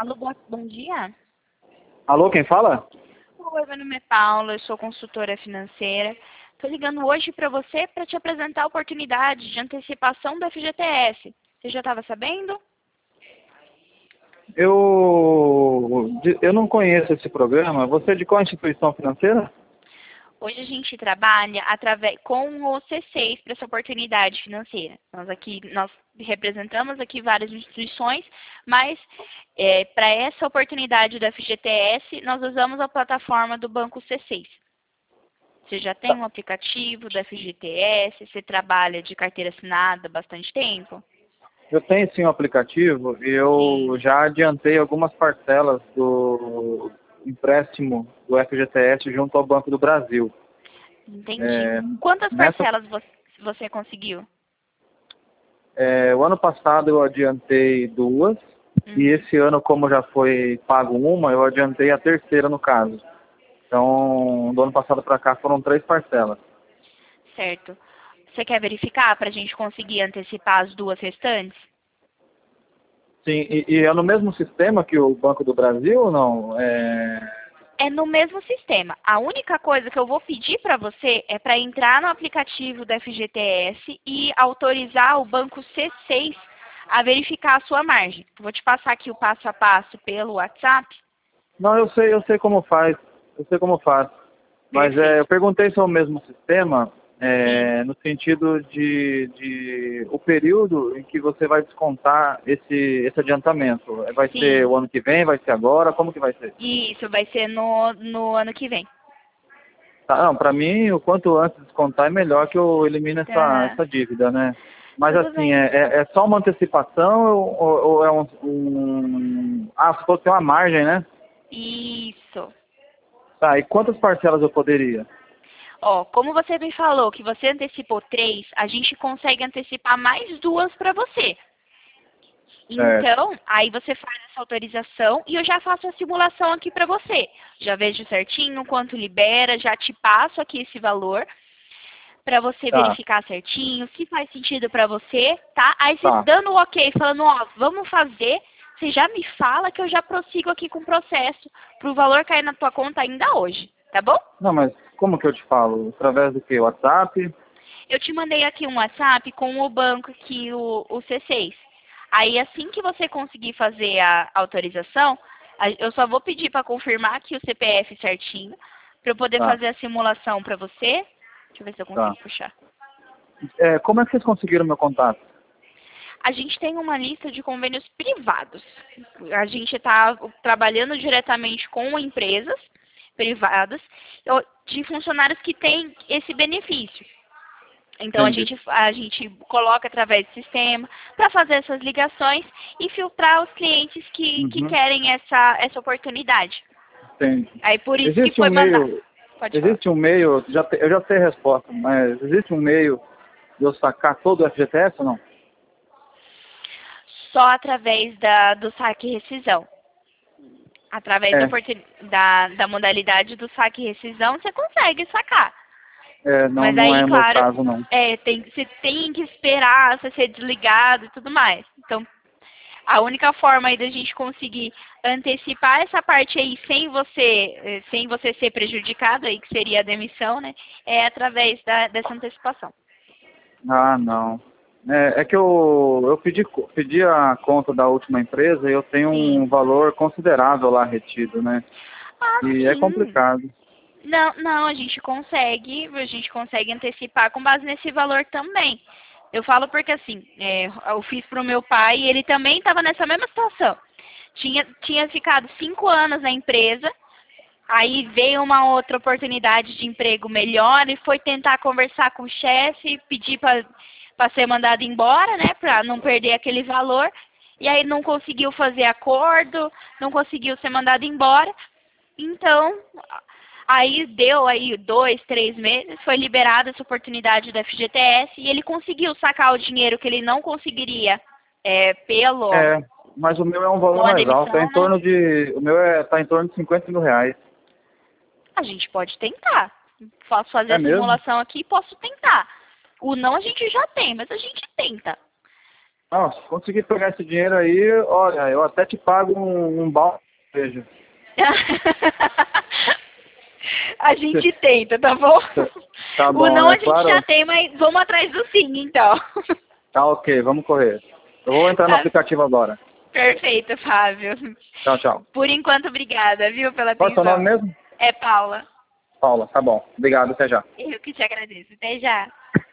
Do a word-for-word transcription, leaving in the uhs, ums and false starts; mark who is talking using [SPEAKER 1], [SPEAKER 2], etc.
[SPEAKER 1] Alô, bo- bom dia.
[SPEAKER 2] Alô, quem fala?
[SPEAKER 1] Oi, meu nome é Paula, eu sou consultora financeira. Estou ligando hoje para você para te apresentar a oportunidade de antecipação do F G T S. Você já estava sabendo?
[SPEAKER 2] Eu, eu não conheço esse programa. Você é de qual instituição financeira?
[SPEAKER 1] Hoje a gente trabalha através, com o C seis para essa oportunidade financeira. Nós aqui nós representamos aqui várias instituições, mas é, para essa oportunidade do F G T S, nós usamos a plataforma do Banco C seis. Você já tem um aplicativo do F G T S? Você trabalha de carteira assinada há bastante tempo?
[SPEAKER 2] Eu tenho sim um aplicativo e eu
[SPEAKER 1] Sim.
[SPEAKER 2] já adiantei algumas parcelas do empréstimo do F G T S junto ao Banco do Brasil.
[SPEAKER 1] Entendi.
[SPEAKER 2] É,
[SPEAKER 1] Quantas
[SPEAKER 2] nessa,
[SPEAKER 1] parcelas vo- você conseguiu?
[SPEAKER 2] é, o ano passado eu adiantei duas e
[SPEAKER 1] Uhum.
[SPEAKER 2] esse ano, como já foi pago uma, eu adiantei a terceira no caso. Então, do ano passado para cá foram três parcelas.
[SPEAKER 1] Certo. Você quer verificar para a gente conseguir antecipar as duas restantes?
[SPEAKER 2] Sim, e, e é no mesmo sistema que o Banco do Brasil ou não? É...
[SPEAKER 1] É no mesmo sistema. A única coisa que eu vou pedir para você é para entrar no aplicativo do F G T S e autorizar o banco C seis a verificar a sua margem. Vou te passar aqui o passo a passo pelo WhatsApp.
[SPEAKER 2] Não, eu sei, eu sei como faz, eu sei como faz. Mas é, eu
[SPEAKER 1] Perfeito.
[SPEAKER 2] perguntei se é o mesmo sistema,
[SPEAKER 1] Sim,
[SPEAKER 2] é, no sentido de, de o período em que você vai descontar esse, esse adiantamento. Vai ser
[SPEAKER 1] sim.
[SPEAKER 2] o ano que vem, vai ser agora, como que vai ser?
[SPEAKER 1] Isso vai ser no, no ano que vem.
[SPEAKER 2] Tá, não, para mim, o quanto antes descontar é melhor que eu elimine essa,
[SPEAKER 1] Tá.
[SPEAKER 2] essa dívida, né? Mas
[SPEAKER 1] Tudo
[SPEAKER 2] assim, é,
[SPEAKER 1] bem.
[SPEAKER 2] é, é só uma antecipação ou, ou é um, um... Ah, se fosse uma margem, né?
[SPEAKER 1] Isso.
[SPEAKER 2] Tá, e quantas parcelas eu poderia?
[SPEAKER 1] Ó, como você me falou que você antecipou três, a gente consegue antecipar mais duas para você.
[SPEAKER 2] Certo.
[SPEAKER 1] Então, aí você faz essa autorização e eu já faço a simulação aqui para você. Já vejo certinho quanto libera, já te passo aqui esse valor para você
[SPEAKER 2] Tá,
[SPEAKER 1] verificar certinho, se faz sentido para você, tá? Aí você
[SPEAKER 2] tá.
[SPEAKER 1] dando o ok, falando, ó, vamos fazer, você já me fala que eu já prossigo aqui com o processo para o valor cair na tua conta ainda hoje, tá bom?
[SPEAKER 2] Não, mas como que eu te falo? Através do que? WhatsApp?
[SPEAKER 1] Eu te mandei aqui um WhatsApp com o banco aqui, o, o C seis. Aí, assim que você conseguir fazer a autorização, a- eu só vou pedir para confirmar aqui o C P F certinho, para eu poder
[SPEAKER 2] Tá,
[SPEAKER 1] fazer a simulação para você. Deixa eu ver se eu
[SPEAKER 2] tá.
[SPEAKER 1] consigo puxar.
[SPEAKER 2] É, como é que vocês conseguiram meu contato?
[SPEAKER 1] A gente tem uma lista de convênios privados. A gente está trabalhando diretamente com empresas privadas eu- de funcionários que têm esse benefício. Então a
[SPEAKER 2] Entendi.
[SPEAKER 1] gente, a gente coloca através do sistema para fazer essas ligações e filtrar os clientes que, que
[SPEAKER 2] Uhum,
[SPEAKER 1] querem essa, essa oportunidade.
[SPEAKER 2] entendi.
[SPEAKER 1] Aí por isso que
[SPEAKER 2] Existe um
[SPEAKER 1] foi mandado.
[SPEAKER 2] meio,
[SPEAKER 1] Pode falar.
[SPEAKER 2] existe um meio, já te- eu já sei a resposta, mas existe um meio de eu sacar todo o F G T S ou não?
[SPEAKER 1] Só através da, do saque e rescisão. Através da,
[SPEAKER 2] É,
[SPEAKER 1] oportun- da, da modalidade do saque e rescisão, você consegue sacar.
[SPEAKER 2] é não,
[SPEAKER 1] Mas
[SPEAKER 2] não
[SPEAKER 1] aí,
[SPEAKER 2] é o meu
[SPEAKER 1] claro,
[SPEAKER 2] caso, não.
[SPEAKER 1] é, tem, você tem que esperar você ser desligado e tudo mais. Então, a única forma aí da gente conseguir antecipar essa parte aí sem você, eh, sem você ser prejudicado aí, que seria a demissão, né? É através da, dessa antecipação.
[SPEAKER 2] Ah, não. É, é que eu, eu pedi, co- pedi a conta da última empresa e eu tenho
[SPEAKER 1] Sim.
[SPEAKER 2] um valor considerável lá retido, né?
[SPEAKER 1] Ah,
[SPEAKER 2] E é
[SPEAKER 1] sim.
[SPEAKER 2] complicado.
[SPEAKER 1] Não, não, a gente consegue, a gente consegue antecipar com base nesse valor também. Eu falo porque assim, é, eu fiz para o meu pai e ele também estava nessa mesma situação. Tinha, tinha ficado cinco anos na empresa. Aí veio uma outra oportunidade de emprego melhor e foi tentar conversar com o chefe, pedir para ser mandado embora, né, para não perder aquele valor. E aí não conseguiu fazer acordo, não conseguiu ser mandado embora. Então, aí deu aí dois, três meses, foi liberada essa oportunidade do F G T S e ele conseguiu sacar o dinheiro que ele não conseguiria é, pelo
[SPEAKER 2] É, mas o meu é um valor
[SPEAKER 1] com a
[SPEAKER 2] mais alto. É em
[SPEAKER 1] demissão, né?
[SPEAKER 2] torno de. O meu é, tá em torno de cinquenta mil reais.
[SPEAKER 1] A gente pode tentar. Posso fazer
[SPEAKER 2] É
[SPEAKER 1] a
[SPEAKER 2] mesmo?
[SPEAKER 1] simulação aqui e posso tentar. O não a gente já tem, mas a gente tenta.
[SPEAKER 2] Não, se conseguir pegar esse dinheiro aí, olha, eu até te pago um, um balde de cerveja.
[SPEAKER 1] A gente tenta, tá bom?
[SPEAKER 2] Tá bom,
[SPEAKER 1] O não
[SPEAKER 2] né?
[SPEAKER 1] a gente
[SPEAKER 2] Claro.
[SPEAKER 1] já tem, mas vamos atrás do sim, então.
[SPEAKER 2] Tá ok, vamos correr. Eu vou entrar no
[SPEAKER 1] Tá.
[SPEAKER 2] aplicativo agora.
[SPEAKER 1] Perfeito, Fábio.
[SPEAKER 2] Tchau, tchau.
[SPEAKER 1] Por enquanto, obrigada, viu, pela
[SPEAKER 2] Qual é o seu
[SPEAKER 1] atenção.
[SPEAKER 2] nome mesmo?
[SPEAKER 1] É Paula.
[SPEAKER 2] Paula, tá bom. Obrigado, até já.
[SPEAKER 1] Eu que te agradeço. Até já.